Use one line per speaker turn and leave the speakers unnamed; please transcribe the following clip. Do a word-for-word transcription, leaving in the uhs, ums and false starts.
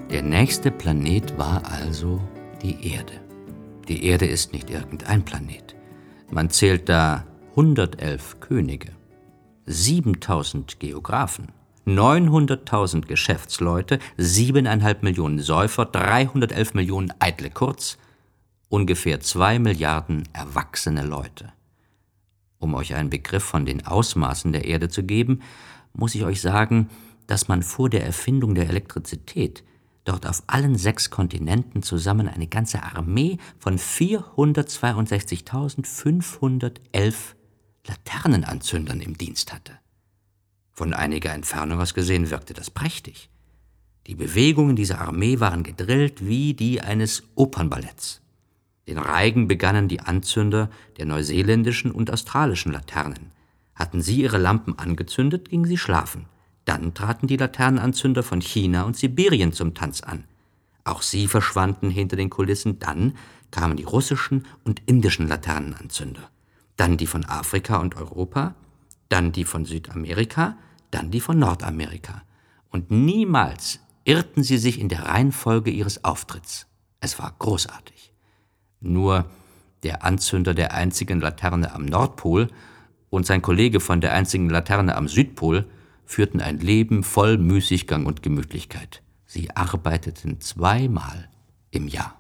Der nächste Planet war also die Erde. Die Erde ist nicht irgendein Planet. Man zählt da hundertelf Könige, siebentausend Geographen, neunhunderttausend Geschäftsleute, siebeneinhalb Millionen Säufer, dreihundertelf Millionen Eitle, kurz ungefähr zwei Milliarden erwachsene Leute. Um euch einen Begriff von den Ausmaßen der Erde zu geben, muss ich euch sagen, dass man vor der Erfindung der Elektrizität dort auf allen sechs Kontinenten zusammen eine ganze Armee von vierhundertzweiundsechzigtausendfünfhundertelf Laternenanzündern im Dienst hatte. Von einiger Entfernung aus gesehen wirkte das prächtig. Die Bewegungen dieser Armee waren gedrillt wie die eines Opernballetts. Den Reigen begannen die Anzünder der neuseeländischen und australischen Laternen. Hatten sie ihre Lampen angezündet, gingen sie schlafen. Dann traten die Laternenanzünder von China und Sibirien zum Tanz an. Auch sie verschwanden hinter den Kulissen. Dann kamen die russischen und indischen Laternenanzünder. Dann die von Afrika und Europa, dann die von Südamerika, dann die von Nordamerika. Und niemals irrten sie sich in der Reihenfolge ihres Auftritts. Es war großartig. Nur der Anzünder der einzigen Laterne am Nordpol und sein Kollege von der einzigen Laterne am Südpol führten ein Leben voll Müßiggang und Gemütlichkeit. Sie arbeiteten zweimal im Jahr.